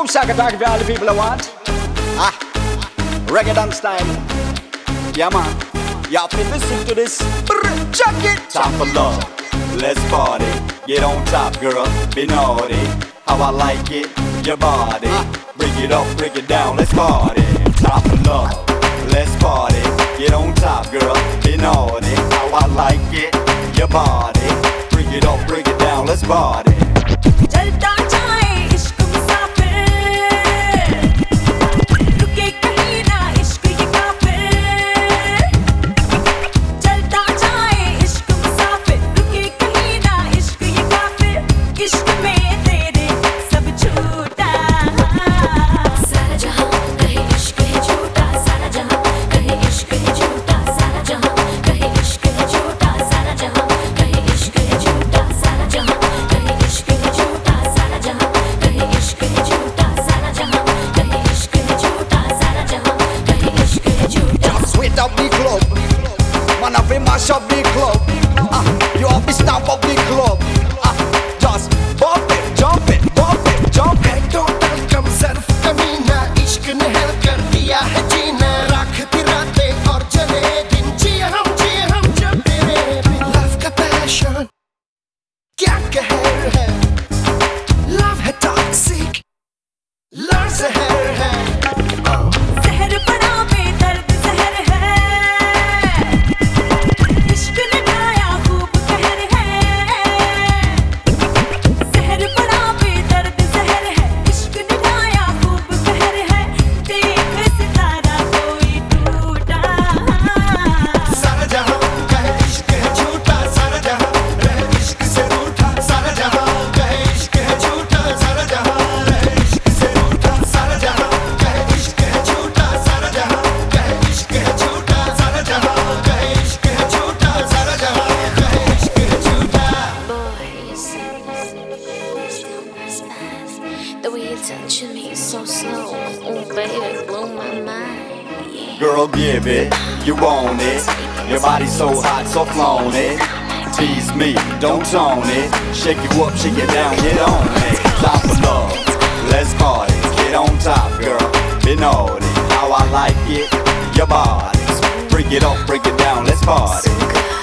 Shaka talk for all the people I want. Ah, reggae dance style. Yeah man, y'all feel listen to this. Check it. Time for love, let's party. Get on top, girl, be naughty. How I like it, your body. Break it up, break it down, let's party. Time for love, let's party. Get on top, girl, be naughty. How I like it, your body. Break it up, break it down, let's party. चलता जाए इश्क मुसाफिर, रुके कहीं ना इश्क ये काफिर। चलता जाए इश्क मुसाफिर, रुके कहीं ना इश्क ये काफिर। इश्क में तेरे सब छूटा। सारा जहां कहे इश्क है झूठा, सारा जहां कहे इश्क है झूठा, सारा जहां कहे इश्क है झूठा, सारा जहां कहे इश्क है झूठा, सारा जहां कहे इश्क है झूठा, सारा जहां कहे इश्क है झूठा, सारा जहां कहे इश्क है झूठा, सारा जहां कहे इश्क है झूठा। Just sweet up the club, man up and mash up the club. You have to stamp up the club. Just bump it, jump it, bump it, jump it. Total कम सर्फ कमीना, इश्क ने हल कर दिया है जीना। राखती रातें और चले दिन, जिए हम जब तेरे बिन। लव का पैशन क्या कहर है, लव है टॉक्सिक, लव जहर है। जहर बड़ा बेदर्द जहर है, इश्क ने ढाया खूब कहर है। जहर बड़ा बेदर्द जहर है, इश्क ने ढाया खूब कहर है। देख सितारा कोई टूटा। सारा जहां कहे इश्क है झूठा, सारा जहां रहे इश्क से रूठा। सारा जहां कहे इश्क है झूठा, सारा जहां रहे इश्क से रूठा। सारा जहां कहे इश्क है झूठा, सारा जहां कहे इश्क है झूठा, सारा जहां कहे इश्क है झूठा, सारा जहां कहे इश्क है झूठा। Boy, you said the way you're touching me so slow. Oh, baby, blow my mind. Yeah. Girl, give it, you want it. Your body's so hot, so flown it. Tease me, don't tone it. Shake you up, shake it down, get on it. Time for love, let's party. Get on top, girl, be naughty. How I like it, your body. Break it up, break it down, let's party.